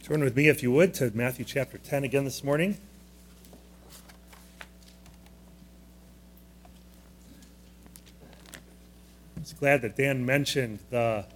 Turn with me, if you would, to Matthew chapter 10 again this morning. I was glad that Dan mentioned the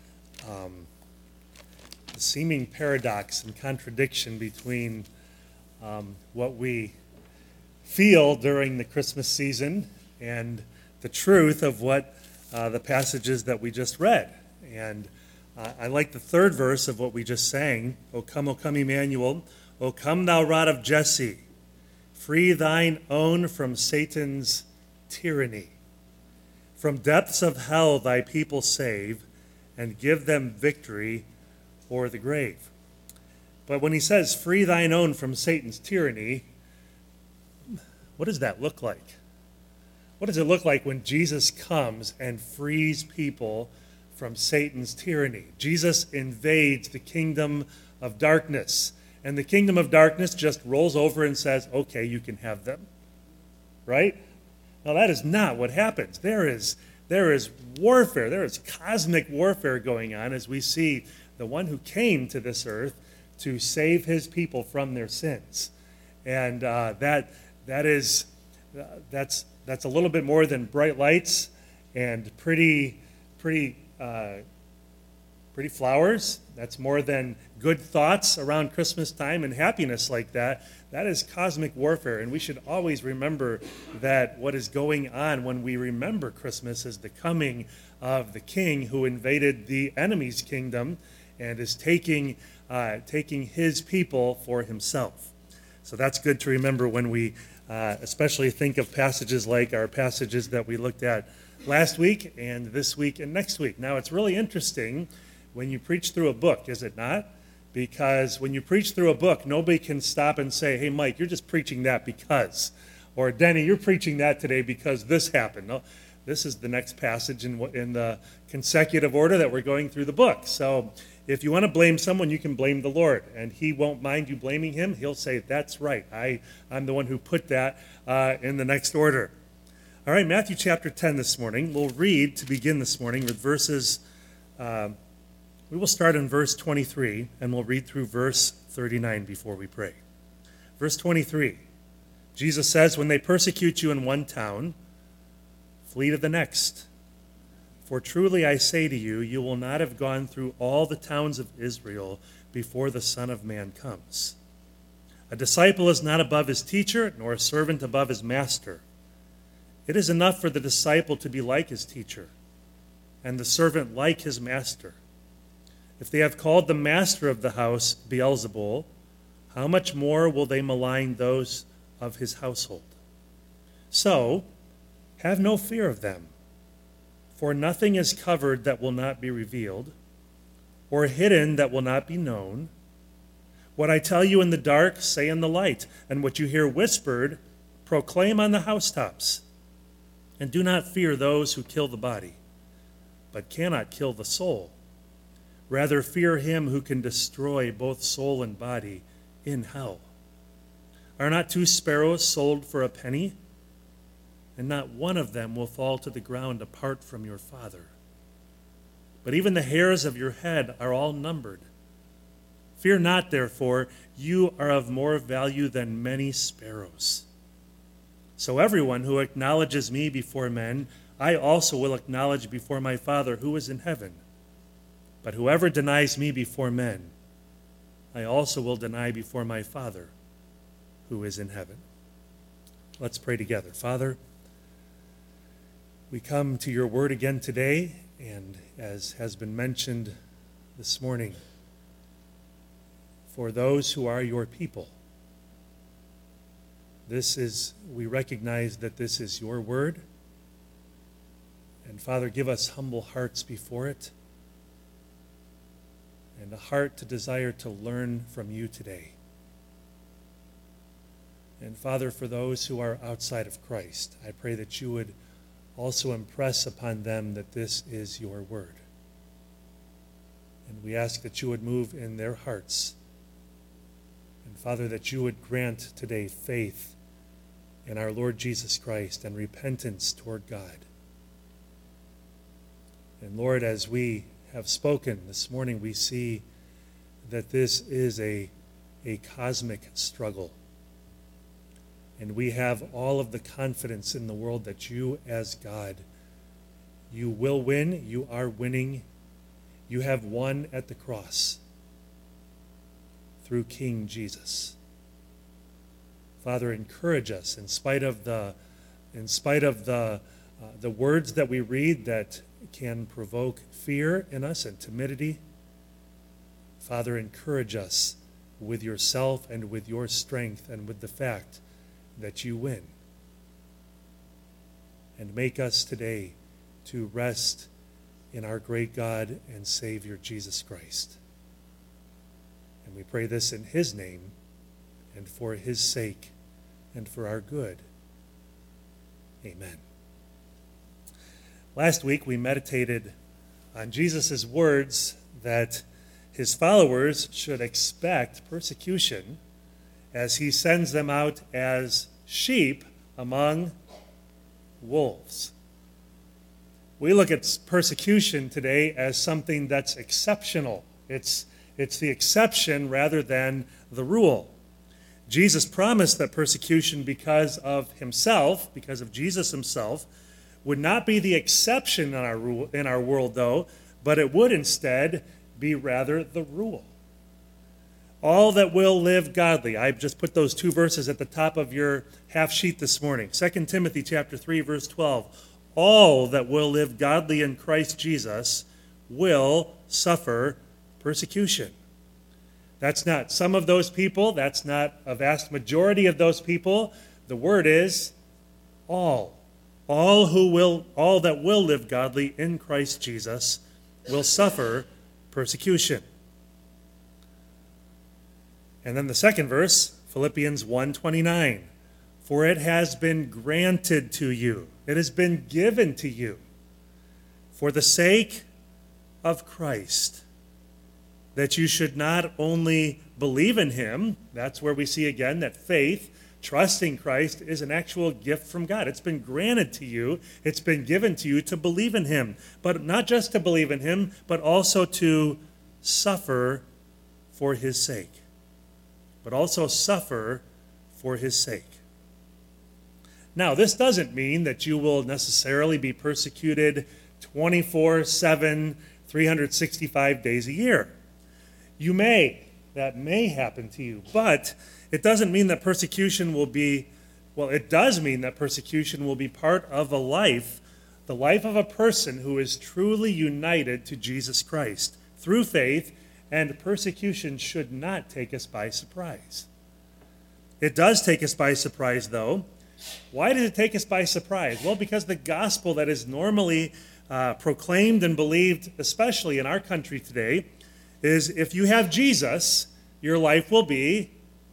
seeming paradox and contradiction between what we feel during the Christmas season and the truth of what the passages that we just read. And I like the third verse of what we just sang. O come, Emmanuel. O come, thou rod of Jesse. Free thine own from Satan's tyranny. From depths of hell thy people save, and give them victory o'er the grave. But when he says, free thine own from Satan's tyranny, what does that look like? What does it look like when Jesus comes and frees people from Satan's tyranny? Jesus invades the kingdom of darkness, and the kingdom of darkness just rolls over and says, okay, you can have them, right? Now that is not what happens. There is warfare, there is cosmic warfare going on as we see the one who came to this earth to save his people from their sins. And that's a little bit more than bright lights and pretty flowers. That's more than good thoughts around Christmas time and happiness like that. That is cosmic warfare, and we should always remember that what is going on when we remember Christmas is the coming of the King who invaded the enemy's kingdom and is taking his people for himself. So that's good to remember when we especially think of passages like our passages that we looked at last week and this week and next week. Now, it's really interesting when you preach through a book, is it not? Because when you preach through a book, nobody can stop and say, hey, Mike, you're just preaching that because. Or, Denny, you're preaching that today because this happened. No, this is the next passage in the consecutive order that we're going through the book. So if you want to blame someone, you can blame the Lord, and he won't mind you blaming him. He'll say, that's right. I'm the one who put that in the next order. All right, Matthew chapter 10 this morning. We'll read to begin this morning with verses, we will start in verse 23, and we'll read through verse 39 before we pray. Verse 23, Jesus says, when they persecute you in one town, flee to the next. For truly I say to you, you will not have gone through all the towns of Israel before the Son of Man comes. A disciple is not above his teacher, nor a servant above his master. It is enough for the disciple to be like his teacher, and the servant like his master. If they have called the master of the house Beelzebul, how much more will they malign those of his household? So, have no fear of them, for nothing is covered that will not be revealed, or hidden that will not be known. What I tell you in the dark, say in the light, and what you hear whispered, proclaim on the housetops. And do not fear those who kill the body, but cannot kill the soul. Rather fear him who can destroy both soul and body in hell. Are not 2 sparrows sold for a penny? And not one of them will fall to the ground apart from your Father. But even the hairs of your head are all numbered. Fear not, therefore, you are of more value than many sparrows. So everyone who acknowledges me before men, I also will acknowledge before my Father who is in heaven. But whoever denies me before men, I also will deny before my Father who is in heaven. Let's pray together. Father, we come to your word again today, and as has been mentioned this morning, for those who are your people, we recognize that this is your word. And Father, give us humble hearts before it and a heart to desire to learn from you today. And Father, for those who are outside of Christ, I pray that you would also impress upon them that this is your word. And we ask that you would move in their hearts. And Father, that you would grant today faith in our Lord Jesus Christ and repentance toward God. And Lord, as we have spoken this morning, we see that this is a cosmic struggle. And we have all of the confidence in the world that you, as God, you will win, you are winning, you have won at the cross through King Jesus. Father, encourage us in spite of the words that we read that can provoke fear in us and timidity. Father, encourage us with yourself and with your strength and with the fact that you win. And make us today to rest in our great God and Savior, Jesus Christ. And we pray this in his name and for his sake and for our good. Amen. Last week we meditated on Jesus' words that his followers should expect persecution as he sends them out as sheep among wolves. We look at persecution today as something that's exceptional. It's the exception rather than the rule. Jesus promised that persecution because of himself, because of Jesus himself, would not be the exception in our world, though, but it would instead be rather the rule. All that will live godly. I just put those two verses at the top of your half sheet this morning. 2 Timothy chapter 3, verse 12. All that will live godly in Christ Jesus will suffer persecution. That's not some of those people. That's not a vast majority of those people. The word is all. All that will live godly in Christ Jesus will suffer persecution. And then the second verse, Philippians 1:29. For it has been granted to you. It has been given to you for the sake of Christ, that you should not only believe in him, that's where we see again that faith, trusting Christ, is an actual gift from God. It's been granted to you, it's been given to you to believe in him, but not just to believe in him, but also to suffer for his sake. But also suffer for his sake. Now, this doesn't mean that you will necessarily be persecuted 24/7, 365 days a year. That may happen to you, but it doesn't mean that persecution will be, it does mean that persecution will be part of a life, the life of a person who is truly united to Jesus Christ through faith, and persecution should not take us by surprise. It does take us by surprise, though. Why does it take us by surprise? Well, because the gospel that is normally proclaimed and believed, especially in our country today, is if you have Jesus, your life will be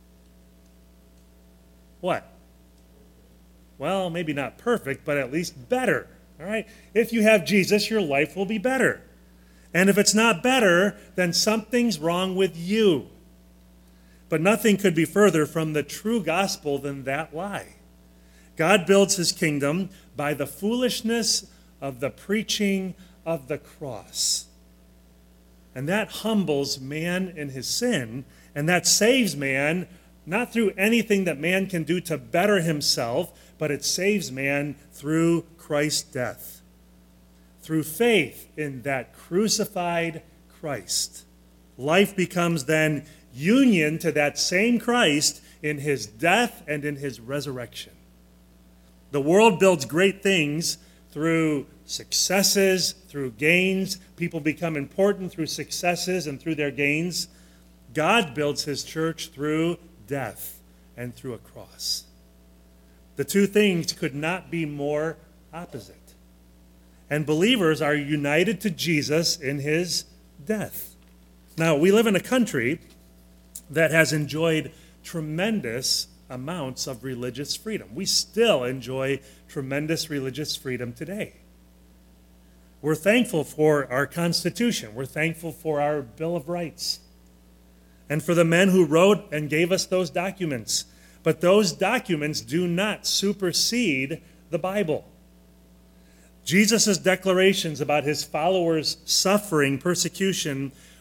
what? Well, maybe not perfect, but at least better. All right? If you have Jesus, your life will be better. And if it's not better, then something's wrong with you. But nothing could be further from the true gospel than that lie. God builds his kingdom by the foolishness of the preaching of the cross. And that humbles man in his sin, and that saves man not through anything that man can do to better himself, but it saves man through Christ's death. Through faith in that crucified Christ. Life becomes then union to that same Christ in his death and in his resurrection. The world builds great things through successes, through gains. People become important through successes and through their gains. God builds his church through death and through a cross. The two things could not be more opposite. And believers are united to Jesus in his death. Now, we live in a country that has enjoyed tremendous amounts of religious freedom. We still enjoy tremendous religious freedom today. We're thankful for our Constitution. We're thankful for our Bill of Rights. And for the men who wrote and gave us those documents. But those documents do not supersede the Bible. Jesus' declarations about his followers suffering persecution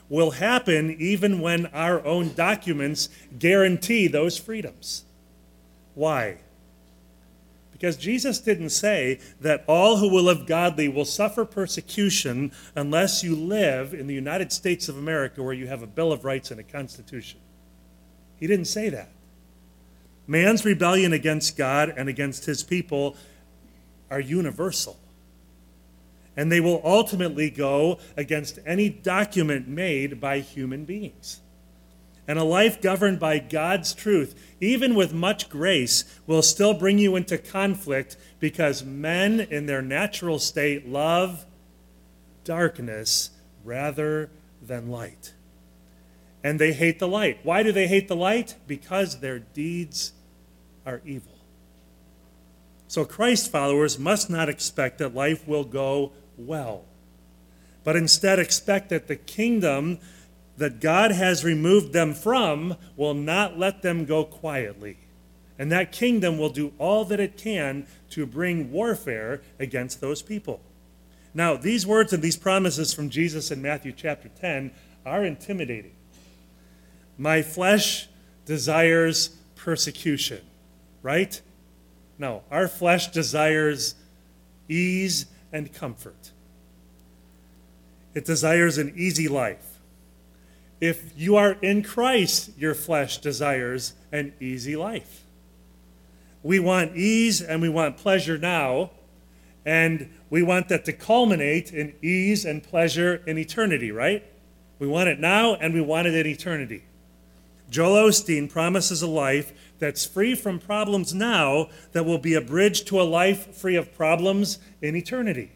will happen even when our own documents guarantee those freedoms. Why? Because Jesus didn't say that all who will live godly will suffer persecution unless you live in the United States of America where you have a Bill of Rights and a Constitution. He didn't say that. Man's rebellion against God and against his people are universal. And they will ultimately go against any document made by human beings. And a life governed by God's truth, even with much grace, will still bring you into conflict because men in their natural state love darkness rather than light. And they hate the light. Why do they hate the light? Because their deeds are evil. So Christ followers must not expect that life will go well, but instead expect that the kingdom that God has removed them from will not let them go quietly. And that kingdom will do all that it can to bring warfare against those people. Now, these words and these promises from Jesus in Matthew chapter 10 are intimidating. My flesh desires persecution, right? No, our flesh desires ease and comfort. It desires an easy life. If you are in Christ, your flesh desires an easy life. We want ease and we want pleasure now, and we want that to culminate in ease and pleasure in eternity, right? We want it now and we want it in eternity. Joel Osteen promises a life that's free from problems now that will be a bridge to a life free of problems in eternity.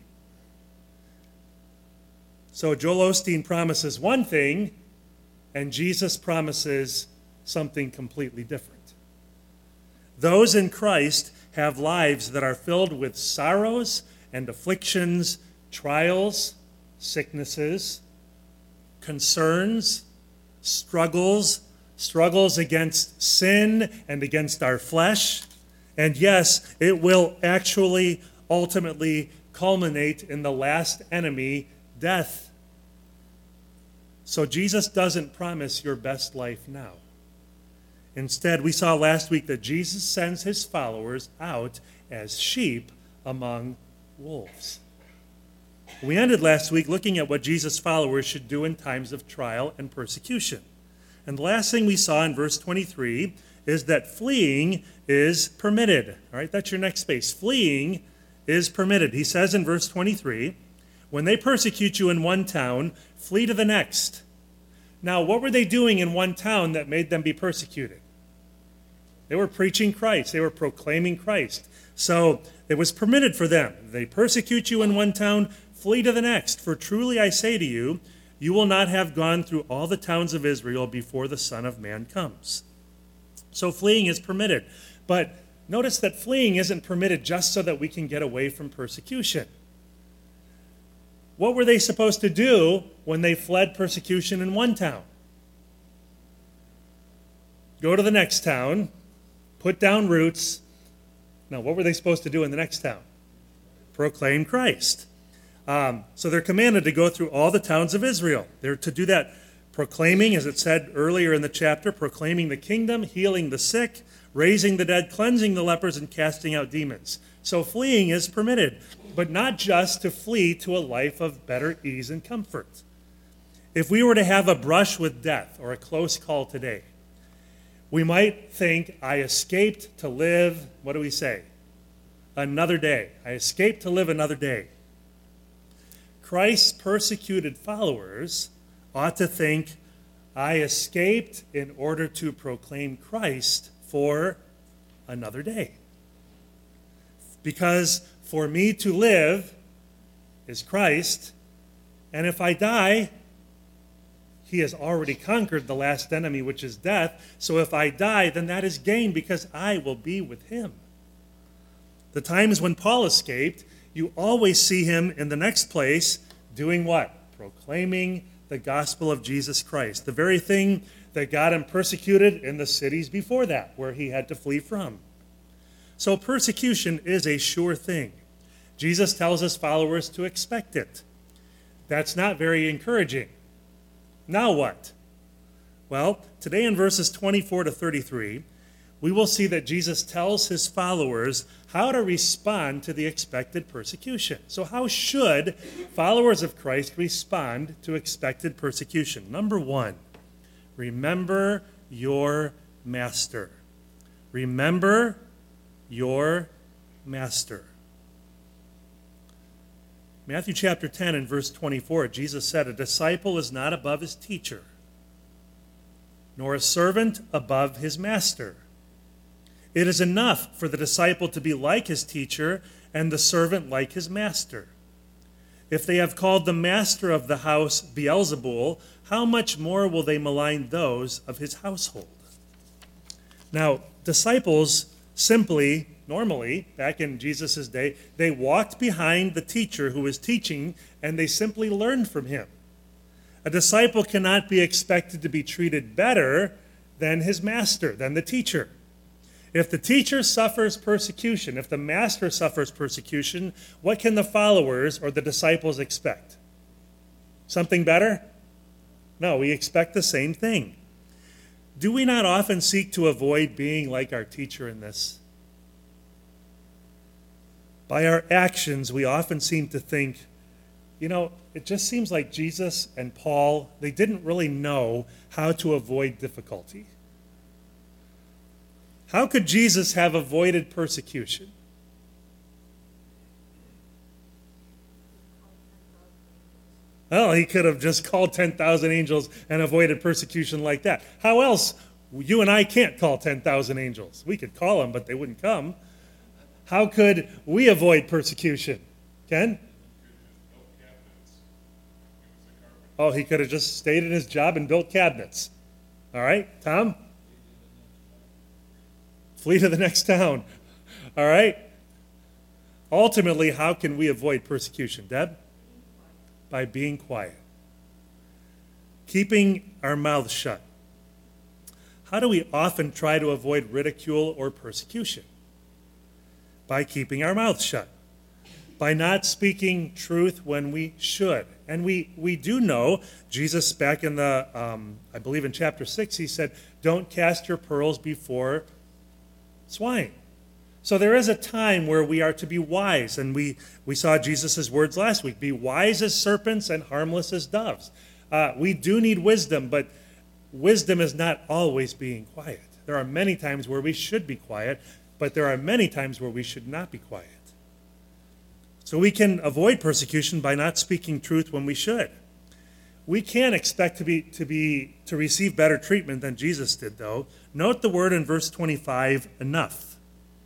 So Joel Osteen promises one thing, and Jesus promises something completely different. Those in Christ have lives that are filled with sorrows and afflictions, trials, sicknesses, concerns, struggles against sin and against our flesh. And yes, it will actually ultimately culminate in the last enemy, death. So Jesus doesn't promise your best life now. Instead, we saw last week that Jesus sends his followers out as sheep among wolves. We ended last week looking at what Jesus' followers should do in times of trial and persecution. And the last thing we saw in verse 23 is that fleeing is permitted. All right, that's your next space. Fleeing is permitted. He says in verse 23, when they persecute you in one town, flee to the next. Now, what were they doing in one town that made them be persecuted? They were preaching Christ. They were proclaiming Christ. So it was permitted for them. They persecute you in one town, flee to the next. For truly I say to you, you will not have gone through all the towns of Israel before the Son of Man comes. So fleeing is permitted. But notice that fleeing isn't permitted just so that we can get away from persecution. What were they supposed to do when they fled persecution in one town? Go to the next town, put down roots. Now, what were they supposed to do in the next town? Proclaim Christ. So they're commanded to go through all the towns of Israel. They're to do that proclaiming, as it said earlier in the chapter, proclaiming the kingdom, healing the sick, raising the dead, cleansing the lepers, and casting out demons. So fleeing is permitted, but not just to flee to a life of better ease and comfort. If we were to have a brush with death or a close call today, we might think, I escaped to live, what do we say? Another day. I escaped to live another day. Christ's persecuted followers ought to think, I escaped in order to proclaim Christ for another day. Because for me to live is Christ, and if I die, he has already conquered the last enemy, which is death. So if I die, then that is gain because I will be with him. The times when Paul escaped, you always see him in the next place doing what? Proclaiming the gospel of Jesus Christ, the very thing that got him persecuted in the cities before that, where he had to flee from. So persecution is a sure thing. Jesus tells his followers to expect it. That's not very encouraging. Now what? Well, today in verses 24 to 33, we will see that Jesus tells his followers how to respond to the expected persecution. So how should followers of Christ respond to expected persecution? Number one, remember your master. Remember your master. Matthew chapter 10 and verse 24, Jesus said, "A disciple is not above his teacher, nor a servant above his master. It is enough for the disciple to be like his teacher and the servant like his master. If they have called the master of the house Beelzebul, how much more will they malign those of his household?" Now, disciples simply, normally, back in Jesus' day, they walked behind the teacher who was teaching, and they simply learned from him. A disciple cannot be expected to be treated better than his master, than the teacher. If the teacher suffers persecution, if the master suffers persecution, what can the followers or the disciples expect? Something better? No, we expect the same thing. Do we not often seek to avoid being like our teacher in this? By our actions, we often seem to think, it just seems like Jesus and Paul, they didn't really know how to avoid difficulty. How could Jesus have avoided persecution? Well, he could have just called 10,000 angels and avoided persecution like that. How else? You and I can't call 10,000 angels. We could call them, but they wouldn't come. How could we avoid persecution? Ken? Oh, he could have just stayed in his job and built cabinets. All right, Tom? Flee to the next town. All right? Ultimately, how can we avoid persecution? Deb? By being quiet. Keeping our mouths shut. How do we often try to avoid ridicule or persecution? By keeping our mouths shut. By not speaking truth when we should. And we do know, Jesus back in the, I believe in chapter 6, he said, "Don't cast your pearls before swine." So there is a time where we are to be wise, and we saw Jesus' words last week, "Be wise as serpents and harmless as doves." We do need wisdom, but wisdom is not always being quiet. There are many times where we should be quiet, but there are many times where we should not be quiet. So we can avoid persecution by not speaking truth when we should. We can expect to receive better treatment than Jesus did, though. Note the word in verse 25, enough.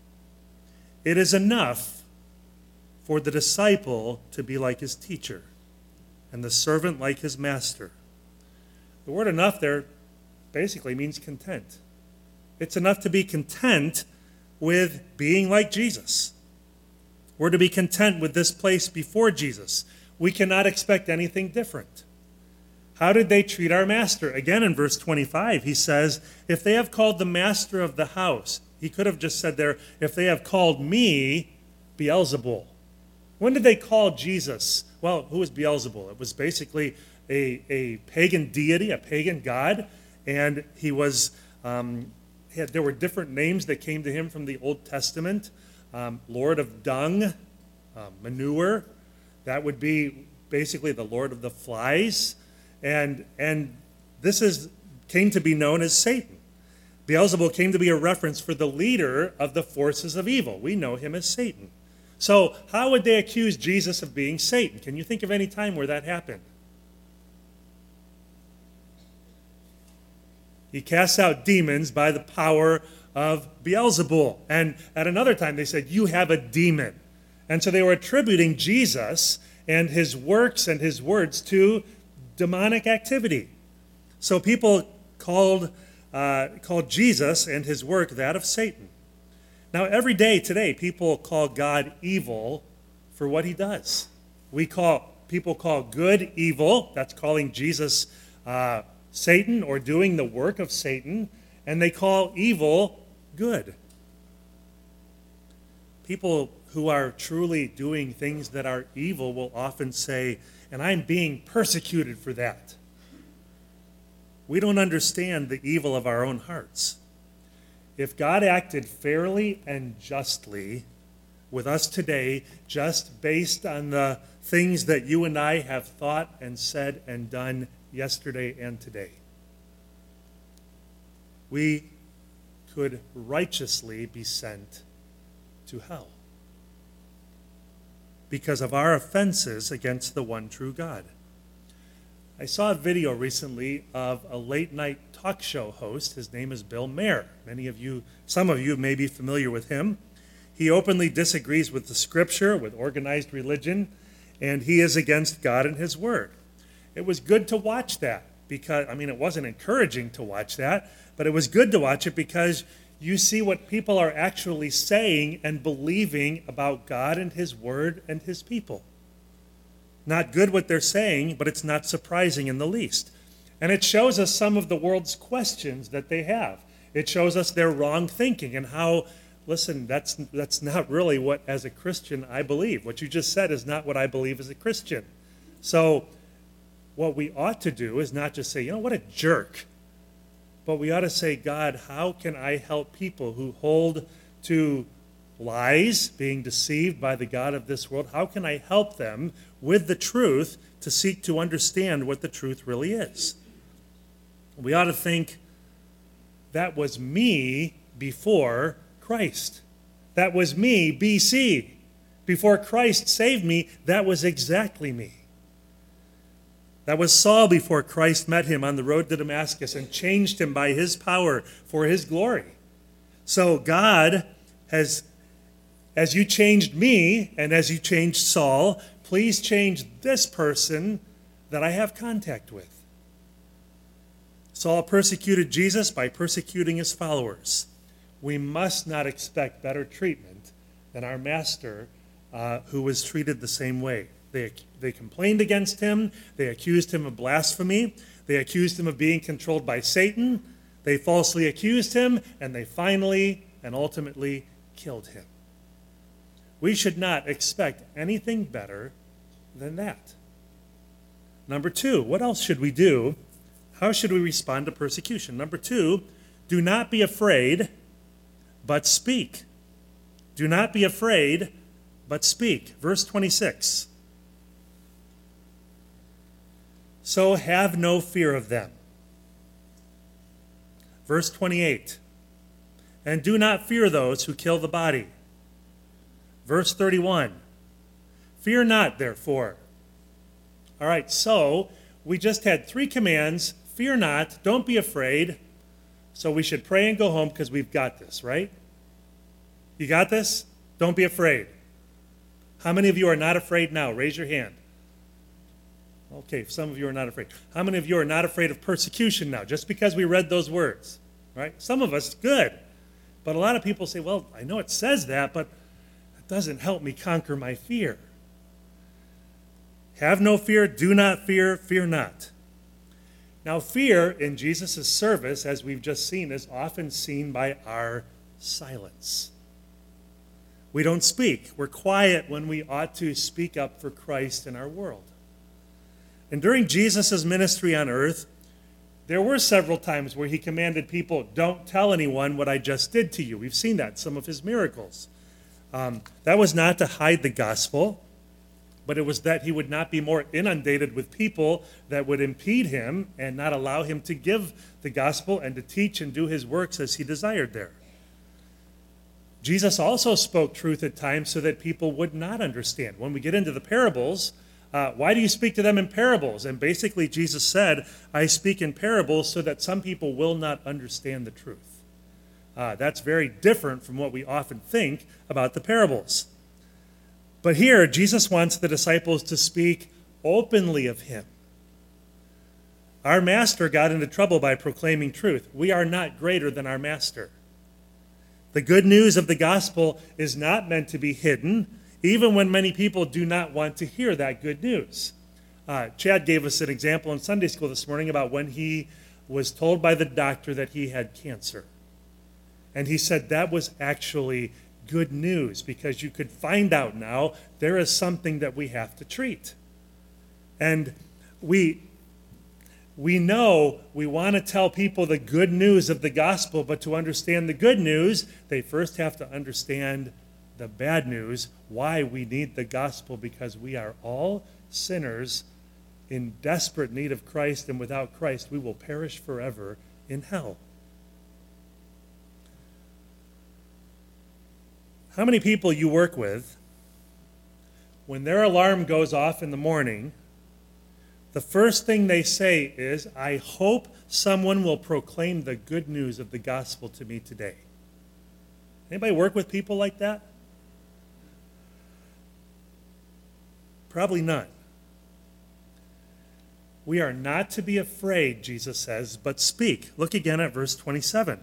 It is enough for the disciple to be like his teacher and the servant like his master. The word enough there basically means content. It's enough to be content with being like Jesus. We're to be content with this place before Jesus. We cannot expect anything different. How did they treat our master? Again, in verse 25, he says, "If they have called the master of the house," he could have just said there, "if they have called me Beelzebul." When did they call Jesus? Well, who was Beelzebul? It was basically a pagan deity, a pagan god, and he was, there were different names that came to him from the Old Testament. Lord of dung, manure, that would be basically the Lord of the flies. And this came to be known as Satan. Beelzebul came to be a reference for the leader of the forces of evil. We know him as Satan. So how would they accuse Jesus of being Satan? Can you think of any time where that happened? He casts out demons by the power of Beelzebul. And at another time they said, "You have a demon." And so they were attributing Jesus and his works and his words to demonic activity. So people called Jesus and his work that of Satan. Now every day today people call God evil for what he does. People call good evil, that's calling Jesus Satan or doing the work of Satan, and they call evil good. People who are truly doing things that are evil will often say, "And I'm being persecuted for that." we don't understand the evil of our own hearts. If God acted fairly and justly with us today, just based on the things that you and I have thought and said and done yesterday and today, we could righteously be sent to hell because of our offenses against the one true God. I saw a video recently of a late-night talk show host. His name is Bill Maher. Some of you may be familiar with him. He openly disagrees with the Scripture, with organized religion, and he is against God and His Word. It was good to watch that because, it wasn't encouraging to watch that, but it was good to watch it because you see what people are actually saying and believing about God and His Word and His people. Not good what they're saying, but it's not surprising in the least. And it shows us some of the world's questions that they have. It shows us their wrong thinking and how, listen, that's not really what, as a Christian, I believe. What you just said is not what I believe as a Christian. So what we ought to do is not just say, what a jerk. But we ought to say, God, how can I help people who hold to lies, being deceived by the God of this world? How can I help them with the truth to seek to understand what the truth really is? We ought to think, that was me before Christ. That was me, BC. Before Christ saved me, that was exactly me. That was Saul before Christ met him on the road to Damascus and changed him by His power for His glory. So God has, as you changed me and as you changed Saul, please change this person that I have contact with. Saul persecuted Jesus by persecuting his followers. We must not expect better treatment than our master, who was treated the same way. They complained against him. They accused him of blasphemy. They accused him of being controlled by Satan. They falsely accused him, and they finally and ultimately killed him. We should not expect anything better than that. Number 2, what else should we do? How should we respond to persecution? Number 2, do not be afraid, but speak. Do not be afraid, but speak. Verse 26. So have no fear of them. Verse 28. And do not fear those who kill the body. Verse 31. Fear not, therefore. All right, so we just had 3 commands. Fear not, don't be afraid. So we should pray and go home because we've got this, right? You got this? Don't be afraid. How many of you are not afraid now? Raise your hand. Okay, some of you are not afraid. How many of you are not afraid of persecution now, just because we read those words? Right? Some of us, good. But a lot of people say, well, I know it says that, but it doesn't help me conquer my fear. Have no fear, do not fear, fear not. Now, fear in Jesus' service, as we've just seen, is often seen by our silence. We don't speak. We're quiet when we ought to speak up for Christ in our world. And during Jesus' ministry on earth, there were several times where he commanded people, don't tell anyone what I just did to you. We've seen that, some of his miracles. That was not to hide the gospel, but it was that he would not be more inundated with people that would impede him and not allow him to give the gospel and to teach and do his works as he desired there. Jesus also spoke truth at times so that people would not understand. When we get into the parables, why do you speak to them in parables? And basically Jesus said, I speak in parables so that some people will not understand the truth. That's very different from what we often think about the parables. But here, Jesus wants the disciples to speak openly of him. Our master got into trouble by proclaiming truth. We are not greater than our master. The good news of the gospel is not meant to be hidden, even when many people do not want to hear that good news. Chad gave us an example in Sunday school this morning about when he was told by the doctor that he had cancer. And he said that was actually good news because you could find out now there is something that we have to treat. And We know we want to tell people the good news of the gospel, but to understand the good news, they first have to understand the bad news, why we need the gospel, because we are all sinners in desperate need of Christ, and without Christ we will perish forever in hell. How many people you work with, when their alarm goes off in the morning, the first thing they say is, I hope someone will proclaim the good news of the gospel to me today? Anybody work with people like that? Probably not. We are not to be afraid, Jesus says, but speak. Look again at verse 27.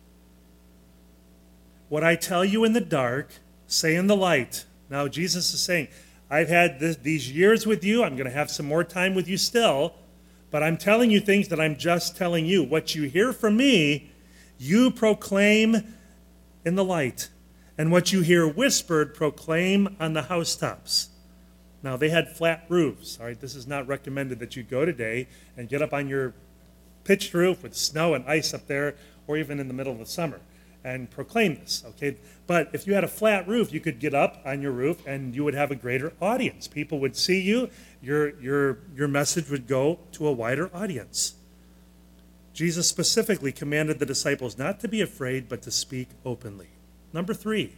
What I tell you in the dark, say in the light. Now Jesus is saying, I've had these years with you. I'm going to have some more time with you still. But I'm telling you things that I'm just telling you. What you hear from me, you proclaim in the light. And what you hear whispered, proclaim on the housetops. Now, they had flat roofs. All right, this is not recommended that you go today and get up on your pitched roof with snow and ice up there, or even in the middle of the summer, and proclaim this, okay? But if you had a flat roof, you could get up on your roof and you would have a greater audience. People would see you. Your message would go to a wider audience. Jesus specifically commanded the disciples not to be afraid, but to speak openly. Number 3,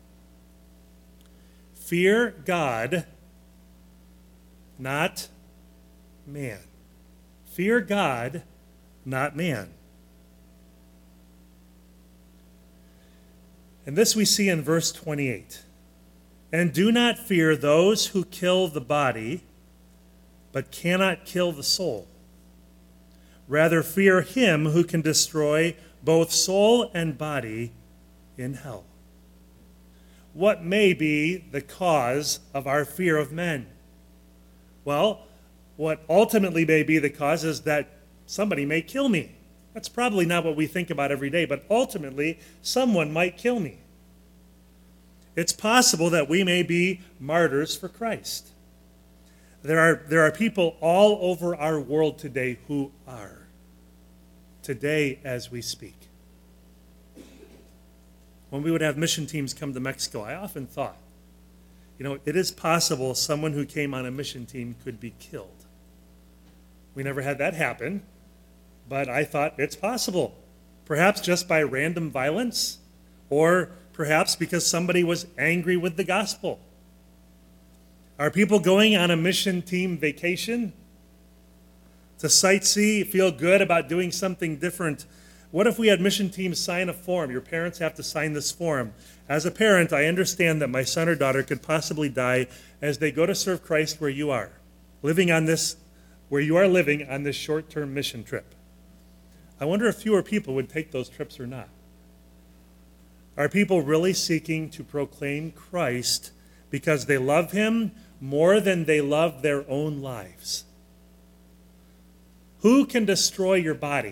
fear God, not man. Fear God, not man. And this we see in verse 28. And do not fear those who kill the body, but cannot kill the soul. Rather fear him who can destroy both soul and body in hell. What may be the cause of our fear of men? Well, what ultimately may be the cause is that somebody may kill me. That's probably not what we think about every day, but ultimately, someone might kill me. It's possible that we may be martyrs for Christ. There are people all over our world today who are. Today as we speak. When we would have mission teams come to Mexico, I often thought, it is possible someone who came on a mission team could be killed. We never had that happen, but I thought it's possible. Perhaps just by random violence, or perhaps because somebody was angry with the gospel. Are people going on a mission team vacation to sightsee, feel good about doing something different? What if we had mission teams sign a form? Your parents have to sign this form. As a parent, I understand that my son or daughter could possibly die as they go to serve Christ where you are, where you are living on this short-term mission trip. I wonder if fewer people would take those trips or not. Are people really seeking to proclaim Christ because they love him more than they love their own lives? Who can destroy your body?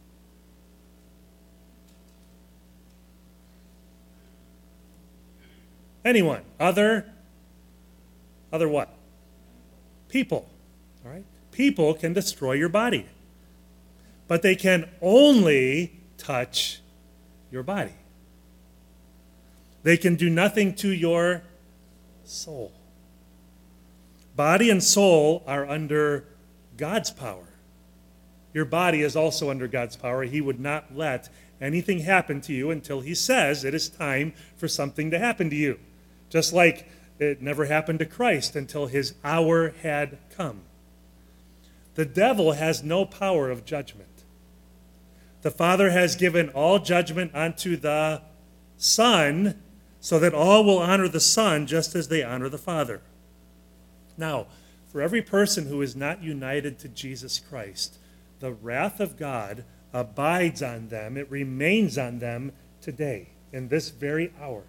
Anyone. Other what? People. All right? People can destroy your body. But they can only touch your body. They can do nothing to your soul. Body and soul are under God's power. Your body is also under God's power. He would not let anything happen to you until he says it is time for something to happen to you. Just like it never happened to Christ until his hour had come. The devil has no power of judgment. The Father has given all judgment unto the Son, so that all will honor the Son just as they honor the Father. Now, for every person who is not united to Jesus Christ, the wrath of God abides on them. It remains on them today, in this very hour.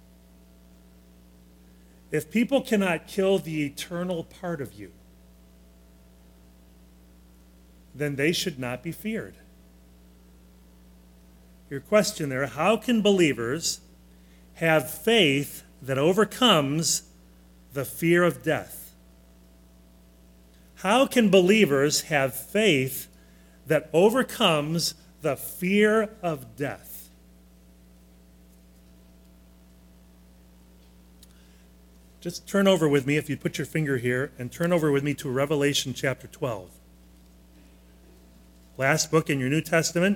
If people cannot kill the eternal part of you, then they should not be feared. Your question there, how can believers have faith that overcomes the fear of death? How can believers have faith that overcomes the fear of death. Just turn over with me, if you'd put your finger here, and turn over with me to Revelation chapter 12. Last book in your New Testament.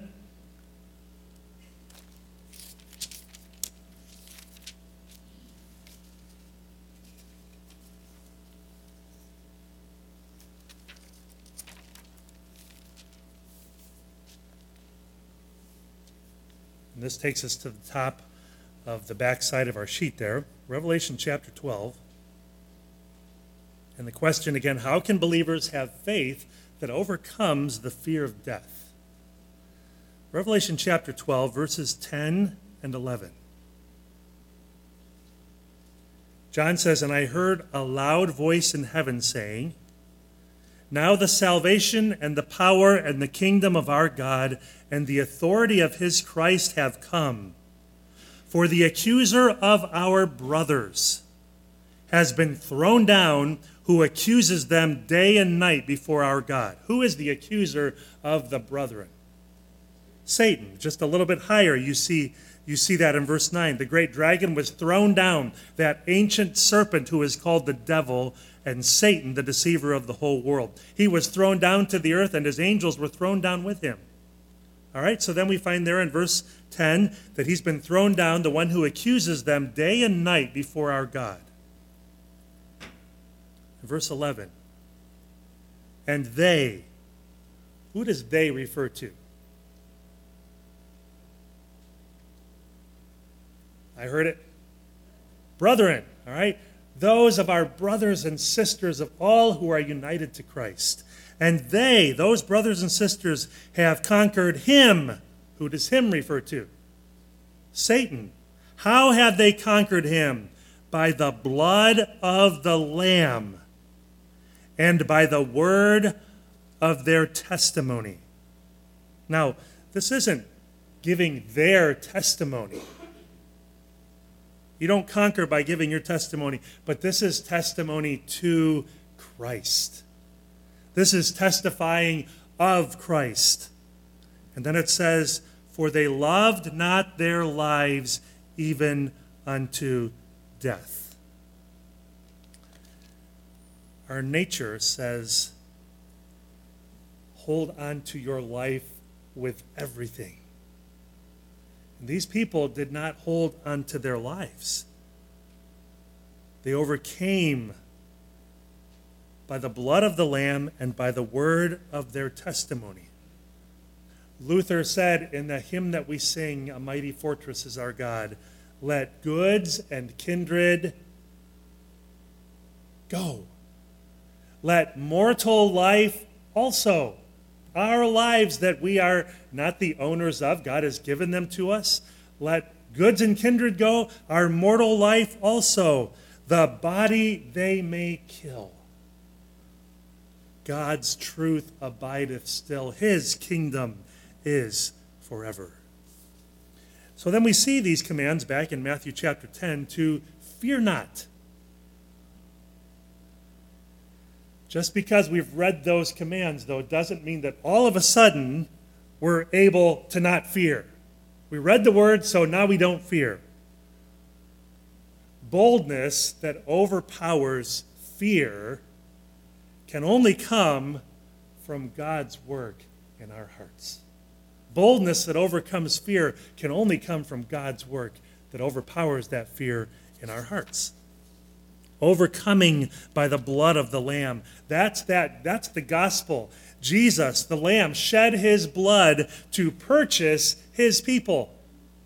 And this takes us to the top of the back side of our sheet there, Revelation chapter 12. And the question again, how can believers have faith that overcomes the fear of death? Revelation chapter 12, verses 10 and 11. John says, "And I heard a loud voice in heaven saying, 'Now the salvation and the power and the kingdom of our God and the authority of his Christ have come. For the accuser of our brothers has been thrown down, who accuses them day and night before our God.'" Who is the accuser of the brethren? Satan. Just a little bit higher, you see that in verse 9. The great dragon was thrown down, that ancient serpent who is called the devil and Satan, the deceiver of the whole world. He was thrown down to the earth, and his angels were thrown down with him. All right, so then we find there in verse 10 that he's been thrown down, the one who accuses them day and night before our God. Verse 11, "And they," who does they refer to? I heard it. Brethren, all right? Those of our brothers and sisters of all who are united to Christ. "And they," those brothers and sisters, "have conquered him." Who does him refer to? Satan. How have they conquered him? "By the blood of the Lamb and by the word of their testimony." Now, this isn't giving their testimony. You don't conquer by giving your testimony, but this is testimony to Christ. This is testifying of Christ. And then it says, "For they loved not their lives even unto death." Our nature says, hold on to your life with everything. And these people did not hold on to their lives. They overcame by the blood of the Lamb and by the word of their testimony. Luther said in the hymn that we sing, "A Mighty Fortress is Our God," "Let goods and kindred go. Let mortal life also," our lives that we are not the owners of, God has given them to us. "Let goods and kindred go, our mortal life also. The body they may kill. God's truth abideth still. His kingdom is forever." So then we see these commands back in Matthew chapter 10 to fear not. Just because we've read those commands, though, doesn't mean that all of a sudden we're able to not fear. We read the word, so now we don't fear. Boldness that overpowers fear can only come from God's work in our hearts. Boldness that overcomes fear can only come from God's work that overpowers that fear in our hearts. Overcoming by the blood of the Lamb. That's the gospel. Jesus, the Lamb, shed his blood to purchase his people.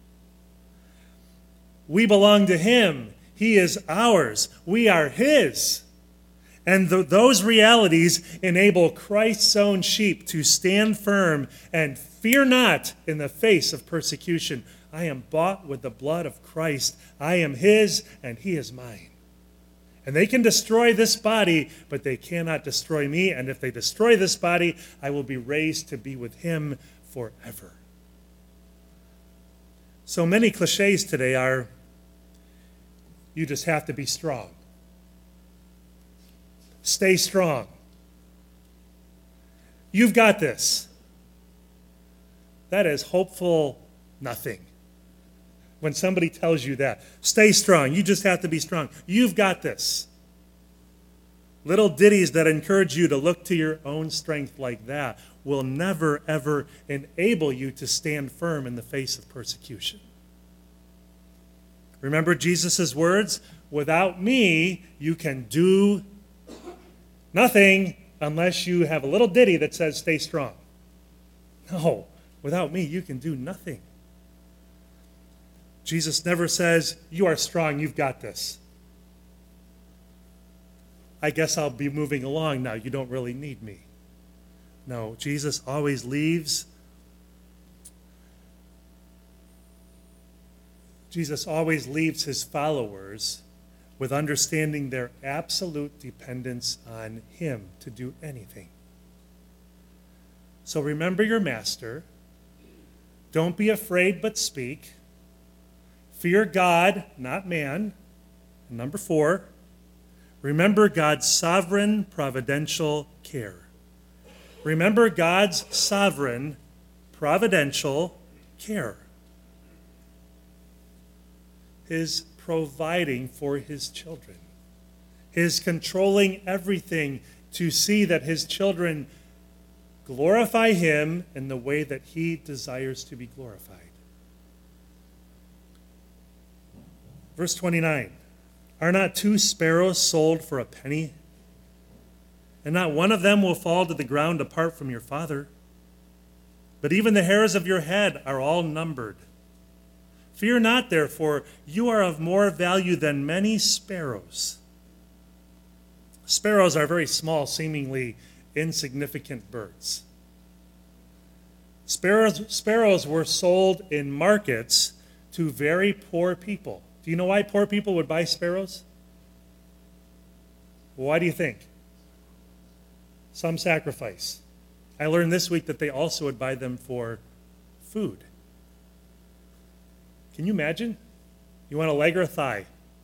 We belong to him. He is ours. We are his. And those realities enable Christ's own sheep to stand firm and fear not in the face of persecution. I am bought with the blood of Christ. I am his and he is mine. And they can destroy this body, but they cannot destroy me. And if they destroy this body, I will be raised to be with him forever. So many cliches today are, you just have to be strong. Stay strong. You've got this. that is hopeful nothing. When somebody tells you that, stay strong, you just have to be strong. You've got this. Little ditties that encourage you to look to your own strength like that will never, ever enable you to stand firm in the face of persecution. Remember Jesus' words? Without me, you can do nothing unless you have a little ditty that says, stay strong. No, without me, you can do nothing. Jesus never says, you are strong, you've got this. I guess I'll be moving along now, you don't really need me. No, Jesus always leaves his followers with understanding their absolute dependence on him to do anything. So remember your master. Don't be afraid, but speak. Fear God, not man. And number 4, remember God's sovereign providential care. Remember God's sovereign providential care. His providing for his children. His controlling everything to see that his children glorify him in the way that he desires to be glorified. Verse 29, are not 2 sparrows sold for a penny? And not one of them will fall to the ground apart from your Father. But even the hairs of your head are all numbered. Fear not, therefore, you are of more value than many sparrows. Sparrows are very small, seemingly insignificant birds. Sparrows were sold in markets to very poor people. Do you know why poor people would buy sparrows? Why do you think? Some sacrifice. I learned this week that they also would buy them for food. Can you imagine? You want a leg or a thigh?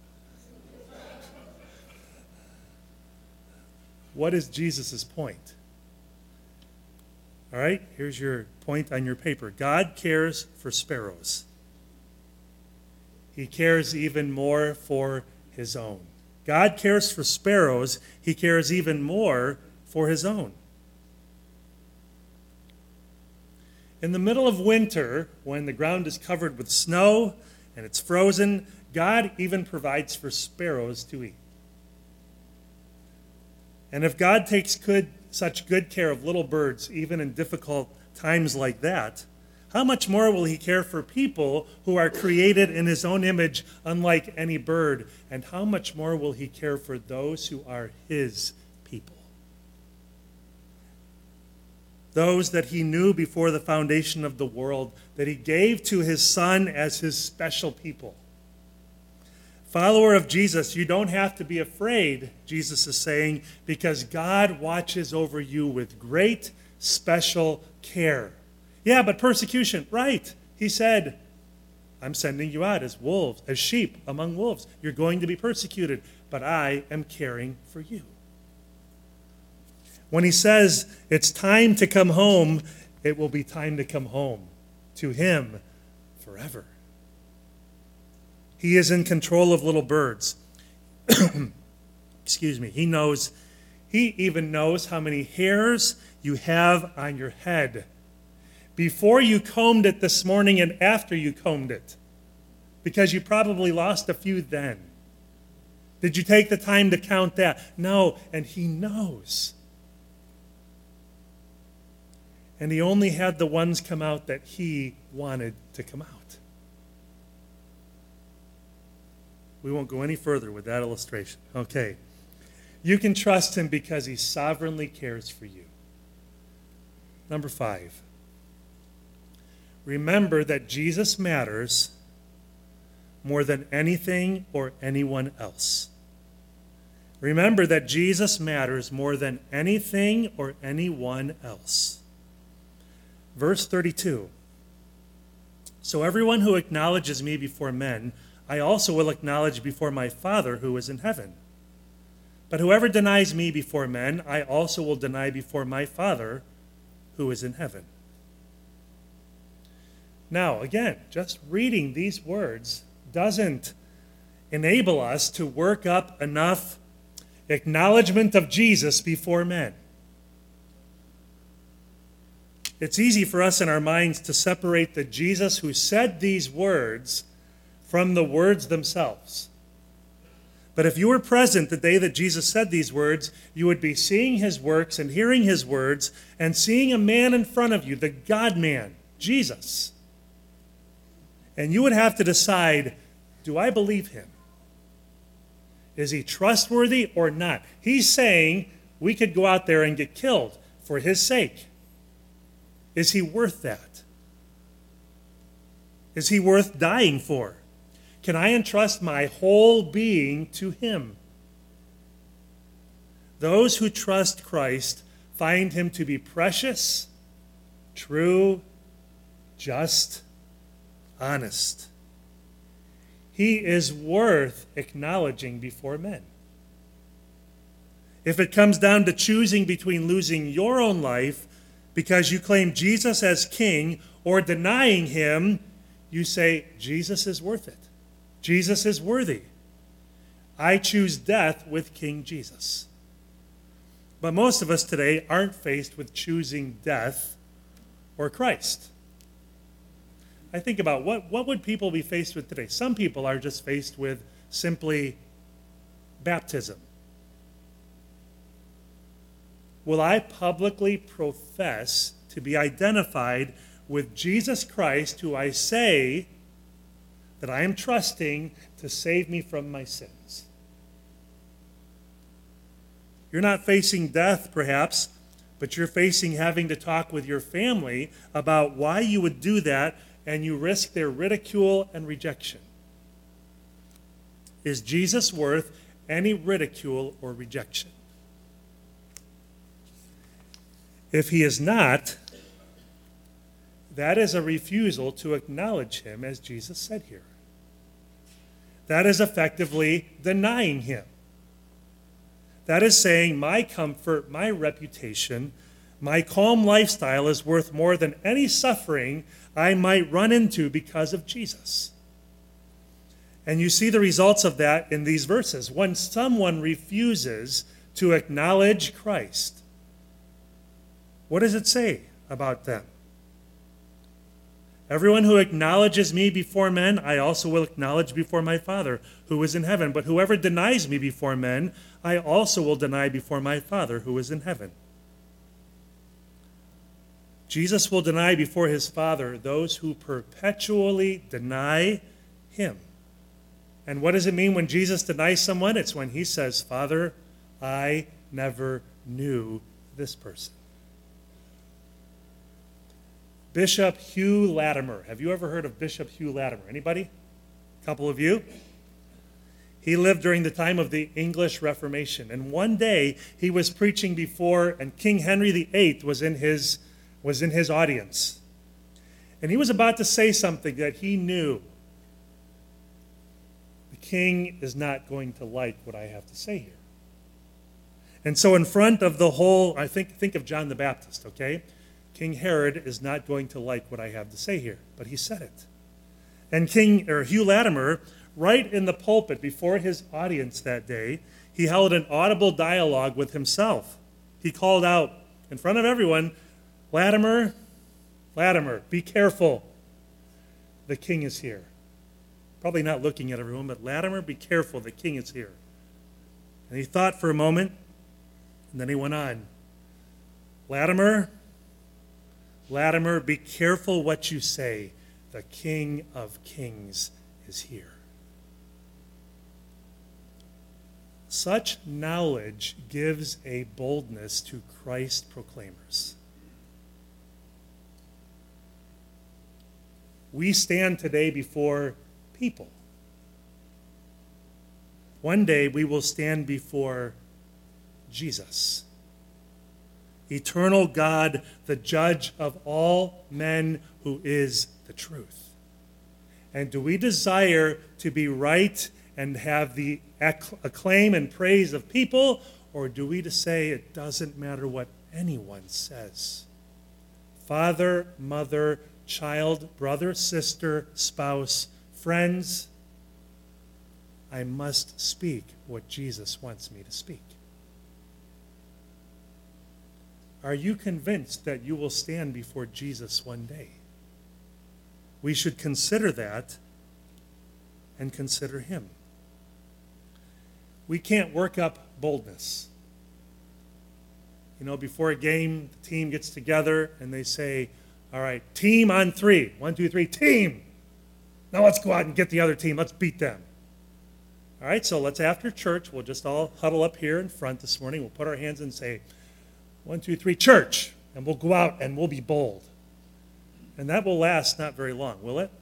What is Jesus' point? All right, here's your point on your paper. God cares for sparrows. He cares even more for his own. God cares for sparrows. He cares even more for his own. In the middle of winter, when the ground is covered with snow and it's frozen, God even provides for sparrows to eat. And if God takes such good care of little birds, even in difficult times like that, how much more will he care for people who are created in his own image, unlike any bird? And how much more will he care for those who are his people? Those that he knew before the foundation of the world, that he gave to his Son as his special people. Follower of Jesus, you don't have to be afraid, Jesus is saying, because God watches over you with great special care. Yeah, but persecution, right. He said, I'm sending you out as wolves, as sheep among wolves. You're going to be persecuted, but I am caring for you. When he says it's time to come home, it will be time to come home to him forever. He is in control of little birds. Excuse me. He even knows how many hairs you have on your head. Before you combed it this morning and after you combed it, because you probably lost a few then. Did you take the time to count that? No, and he knows. And he only had the ones come out that he wanted to come out. We won't go any further with that illustration. Okay. You can trust him because he sovereignly cares for you. Number 5. Remember that Jesus matters more than anything or anyone else. Remember that Jesus matters more than anything or anyone else. Verse 32. So everyone who acknowledges me before men, I also will acknowledge before my Father who is in heaven. But whoever denies me before men, I also will deny before my Father who is in heaven. Now, again, just reading these words doesn't enable us to work up enough acknowledgement of Jesus before men. It's easy for us in our minds to separate the Jesus who said these words from the words themselves. But if you were present the day that Jesus said these words, you would be seeing his works and hearing his words and seeing a man in front of you, the God-man, Jesus. And you would have to decide, do I believe him? Is he trustworthy or not? He's saying we could go out there and get killed for his sake. Is he worth that? Is he worth dying for? Can I entrust my whole being to him? Those who trust Christ find him to be precious, true, just, honest. He is worth acknowledging before men. If it comes down to choosing between losing your own life because you claim Jesus as king or denying him, you say, Jesus is worth it. Jesus is worthy. I choose death with King Jesus. But most of us today aren't faced with choosing death or Christ. I think about what would people be faced with today? Some people are just faced with simply baptism. Will I publicly profess to be identified with Jesus Christ, who I say that I am trusting to save me from my sins? You're not facing death, perhaps, but you're facing having to talk with your family about why you would do that, and you risk their ridicule and rejection. Is Jesus worth any ridicule or rejection? If he is not, that is a refusal to acknowledge him as Jesus said here. That is effectively denying him. That is saying my comfort, my reputation, my calm lifestyle is worth more than any suffering I might run into because of Jesus. And you see the results of that in these verses. When someone refuses to acknowledge Christ, what does it say about them? Everyone who acknowledges me before men, I also will acknowledge before my Father who is in heaven. But whoever denies me before men, I also will deny before my Father who is in heaven. Jesus will deny before his Father those who perpetually deny him. And what does it mean when Jesus denies someone? It's when he says, Father, I never knew this person. Bishop Hugh Latimer. Have you ever heard of Bishop Hugh Latimer? Anybody? A couple of you? He lived during the time of the English Reformation. And one day he was preaching before, and King Henry VIII was in his audience. And he was about to say something that he knew the king is not going to like what I have to say here. And so in front of the whole, think of John the Baptist, okay? King Herod is not going to like what I have to say here, but he said it. And Hugh Latimer, right in the pulpit before his audience that day, he held an audible dialogue with himself. He called out in front of everyone, Latimer, be careful. The king is here. Probably not looking at everyone, but Latimer, be careful. The king is here. And he thought for a moment, and then he went on. Latimer, be careful what you say. The King of Kings is here. Such knowledge gives a boldness to Christ proclaimers. We stand today before people. One day we will stand before Jesus. Eternal God, the judge of all men, who is the truth. And do we desire to be right and have the acclaim and praise of people, or do we say it doesn't matter what anyone says? Father, mother, child, brother, sister, spouse, friends, I must speak what Jesus wants me to speak. Are you convinced that you will stand before Jesus one day? We should consider that and consider him. We can't work up boldness. You know, before a game, the team gets together and they say, all right, team on 3. 1, 2, 3, team. Now let's go out and get the other team. Let's beat them. All right, so let's, after church, we'll just all huddle up here in front this morning. We'll put our hands and say, 1, 2, 3, church. And we'll go out and we'll be bold. And that will last not very long, will it?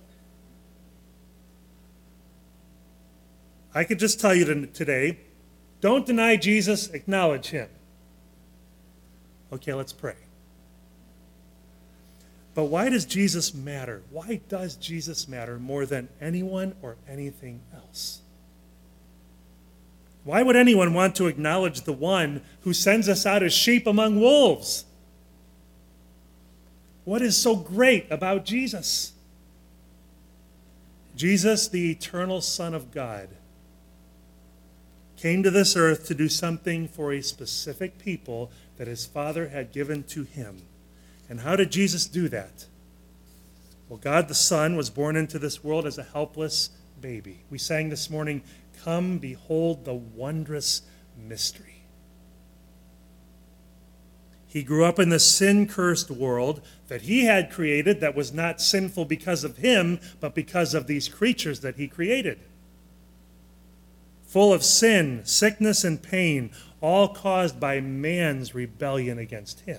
I could just tell you today, don't deny Jesus, acknowledge him. Okay, let's pray. But why does Jesus matter? Why does Jesus matter more than anyone or anything else? Why would anyone want to acknowledge the one who sends us out as sheep among wolves? What is so great about Jesus? Jesus, the eternal Son of God, came to this earth to do something for a specific people that his Father had given to him. And how did Jesus do that? Well, God the Son was born into this world as a helpless baby. We sang this morning, "Come, behold the wondrous mystery." He grew up in the sin-cursed world that he had created that was not sinful because of him, but because of these creatures that he created. Full of sin, sickness, and pain, all caused by man's rebellion against him.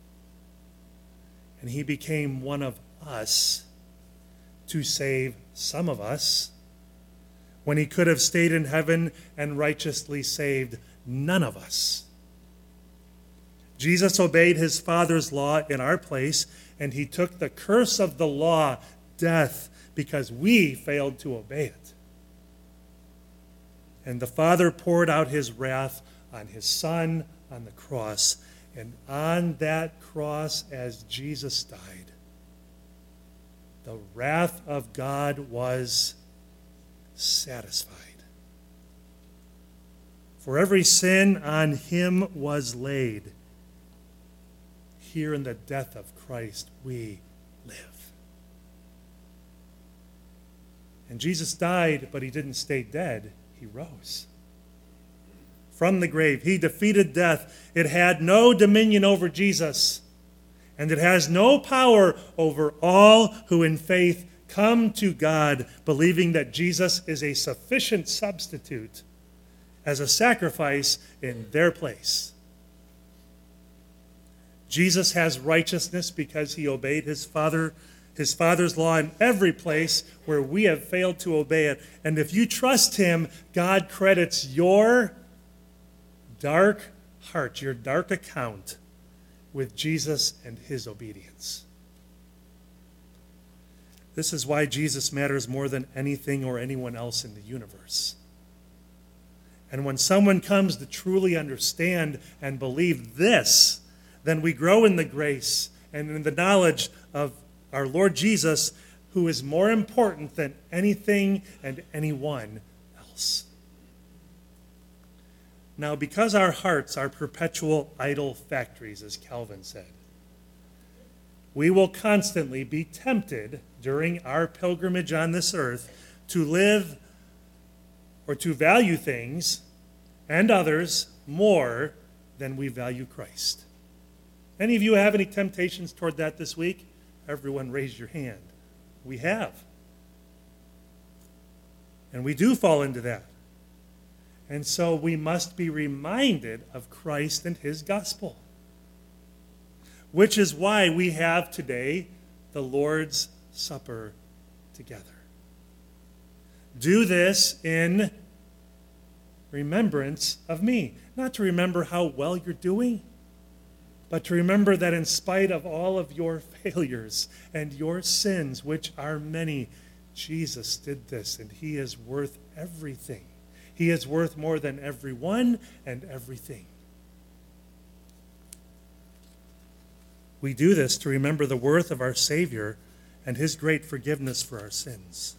And he became one of us to save some of us, when he could have stayed in heaven and righteously saved none of us. Jesus obeyed his Father's law in our place, and he took the curse of the law, death, because we failed to obey it. And the Father poured out his wrath on his Son on the cross. And on that cross, as Jesus died, the wrath of God was satisfied. For every sin on him was laid. Here in the death of Christ we live. And Jesus died, but he didn't stay dead. He rose from the grave. He defeated death. It had no dominion over Jesus, and it has no power over all who in faith come to God, believing that Jesus is a sufficient substitute as a sacrifice in their place. Jesus has righteousness because he obeyed his Father's law in every place where we have failed to obey it. And if you trust him, God credits your dark heart, your dark account, with Jesus and his obedience. This is why Jesus matters more than anything or anyone else in the universe. And when someone comes to truly understand and believe this, then we grow in the grace and in the knowledge of our Lord Jesus, who is more important than anything and anyone else. Now, because our hearts are perpetual idol factories, as Calvin said, we will constantly be tempted during our pilgrimage on this earth to live or to value things and others more than we value Christ. Any of you have any temptations toward that this week? Everyone raise your hand. We have. And we do fall into that. And so we must be reminded of Christ and his gospel, which is why we have today the Lord's Supper together. Do this in remembrance of me. Not to remember how well you're doing, but to remember that in spite of all of your failures and your sins, which are many, Jesus did this, and he is worth everything. He is worth more than everyone and everything. We do this to remember the worth of our Savior and his great forgiveness for our sins.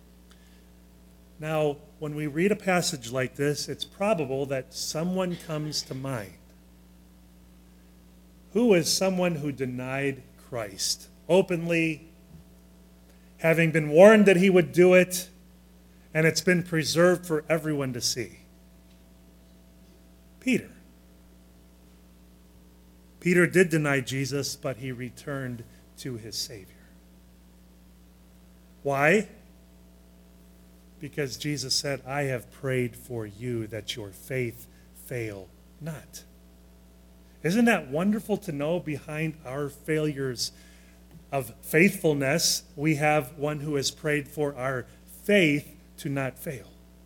Now, when we read a passage like this, it's probable that someone comes to mind. Who is someone who denied Christ openly, having been warned that he would do it, and it's been preserved for everyone to see? Peter. Peter did deny Jesus, but he returned to his Savior. Why? Because Jesus said, I have prayed for you that your faith fail not. Isn't that wonderful to know behind our failures of faithfulness, we have one who has prayed for our faith to not fail?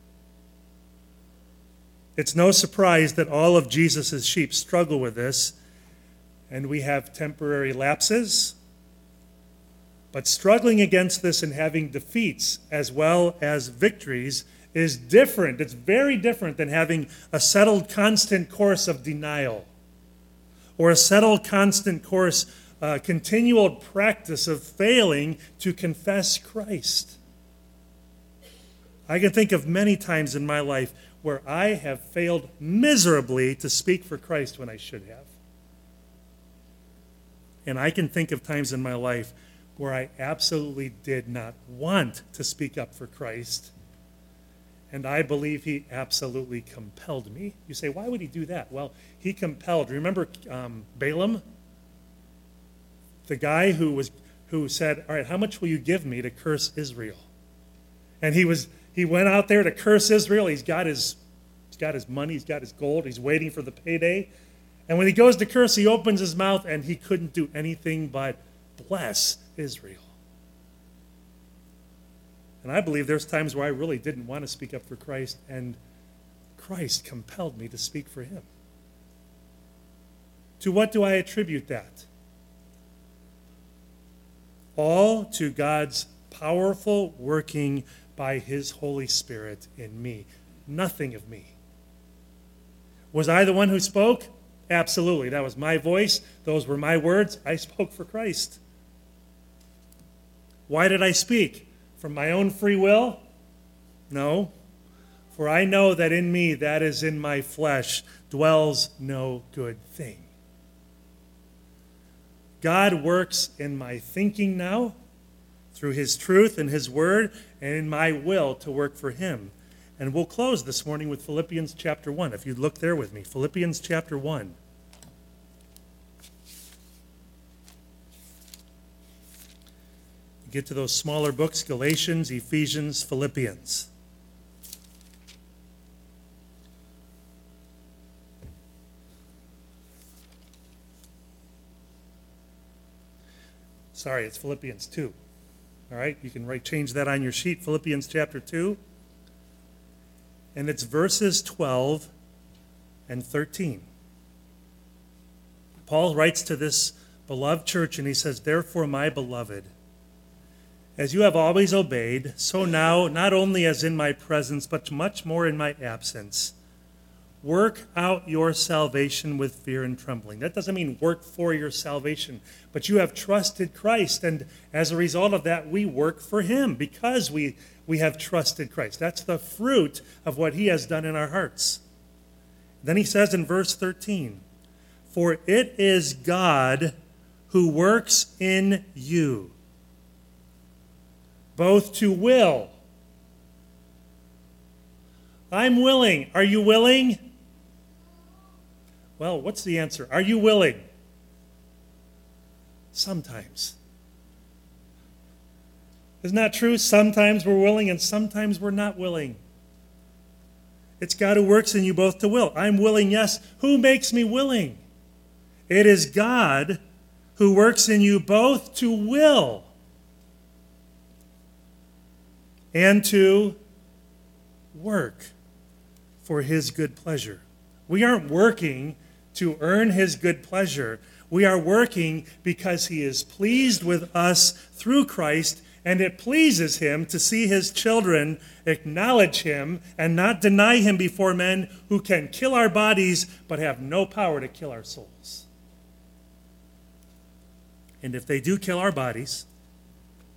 It's no surprise that all of Jesus' sheep struggle with this, and we have temporary lapses. But struggling against this and having defeats as well as victories is different. It's very different than having a settled, constant course of denial or a settled, constant course, continual practice of failing to confess Christ. I can think of many times in my life where I have failed miserably to speak for Christ when I should have. And I can think of times in my life where I absolutely did not want to speak up for Christ, and I believe he absolutely compelled me. You say, why would he do that? Well, he compelled. Remember Balaam? The guy who said, all right, how much will you give me to curse Israel? And he went out there to curse Israel. He's got his money, he's got his gold, he's waiting for the payday. And when he goes to curse, he opens his mouth, and he couldn't do anything but bless Israel. And I believe there's times where I really didn't want to speak up for Christ, and Christ compelled me to speak for him. To what do I attribute that? All to God's powerful working by his Holy Spirit in me. Nothing of me. Was I the one who spoke? Absolutely. That was my voice. Those were my words. I spoke for Christ. Why did I speak? From my own free will? No. For I know that in me, that is in my flesh, dwells no good thing. God works in my thinking now, through his truth and his word, and in my will to work for him. And we'll close this morning with Philippians chapter 1. If you'd look there with me. Philippians chapter 1. Get to those smaller books, Galatians, Ephesians, Philippians. Sorry, it's Philippians 2. All right, you can change that on your sheet, Philippians chapter 2. And it's verses 12 and 13. Paul writes to this beloved church, and he says, therefore, my beloved, as you have always obeyed, so now, not only as in my presence, but much more in my absence, work out your salvation with fear and trembling. That doesn't mean work for your salvation, but you have trusted Christ, and as a result of that, we work for him because we have trusted Christ. That's the fruit of what he has done in our hearts. Then he says in verse 13, for it is God who works in you, both to will. I'm willing. Are you willing? Well, what's the answer? Are you willing? Sometimes. Isn't that true? Sometimes we're willing and sometimes we're not willing. It's God who works in you both to will. I'm willing, yes. Who makes me willing? It is God who works in you both to will and to work for his good pleasure. We aren't working to earn his good pleasure. We are working because he is pleased with us through Christ, and it pleases him to see his children acknowledge him and not deny him before men who can kill our bodies but have no power to kill our souls. And if they do kill our bodies,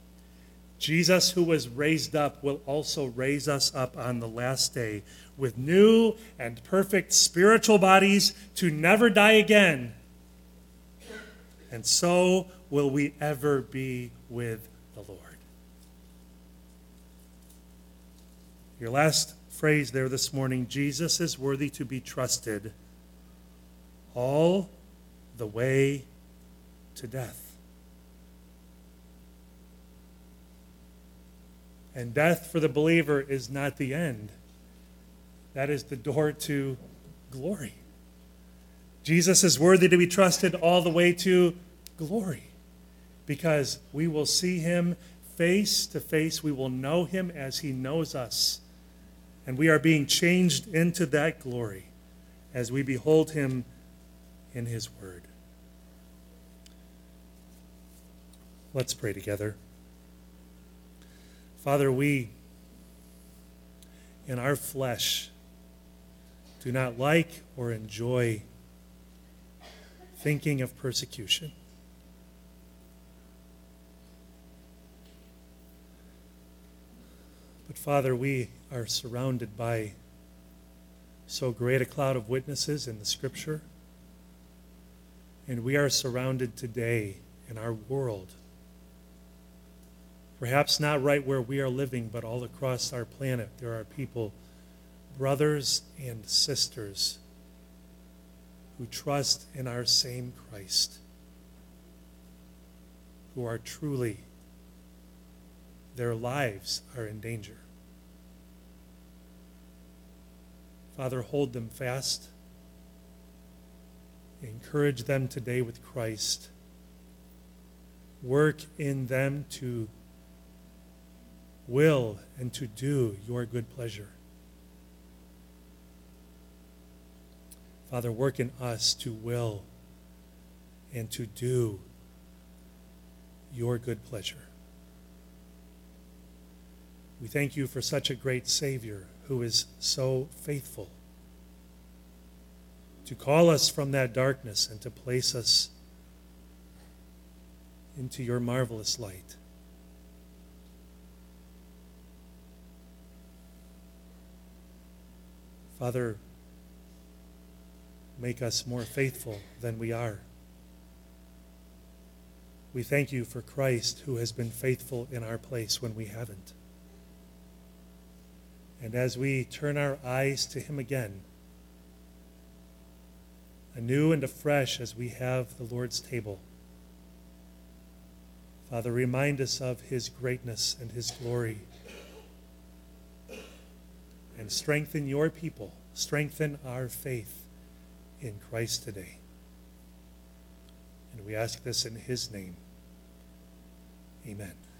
Jesus, who was raised up, will also raise us up on the last day with new and perfect spiritual bodies to never die again. And so will we ever be with the Lord. Your last phrase there this morning, Jesus is worthy to be trusted all the way to death. And death for the believer is not the end. That is the door to glory. Jesus is worthy to be trusted all the way to glory, because we will see him face to face. We will know him as he knows us. And we are being changed into that glory as we behold him in his word. Let's pray together. Father, we, in our flesh, do not like or enjoy thinking of persecution. But Father, we are surrounded by so great a cloud of witnesses in the Scripture, and we are surrounded today in our world, perhaps not right where we are living, but all across our planet, there are people, brothers and sisters, who trust in our same Christ, who are truly, their lives are in danger. Father, hold them fast. Encourage them today with Christ. Work in them to will and to do your good pleasure. Father, work in us to will and to do your good pleasure. We thank you for such a great Savior who is so faithful to call us from that darkness and to place us into your marvelous light. Father, make us more faithful than we are. We thank you for Christ, who has been faithful in our place when we haven't. And as we turn our eyes to him again, anew and afresh as we have the Lord's table, Father, remind us of his greatness and his glory. And strengthen your people, strengthen our faith in Christ today. And we ask this in his name. Amen.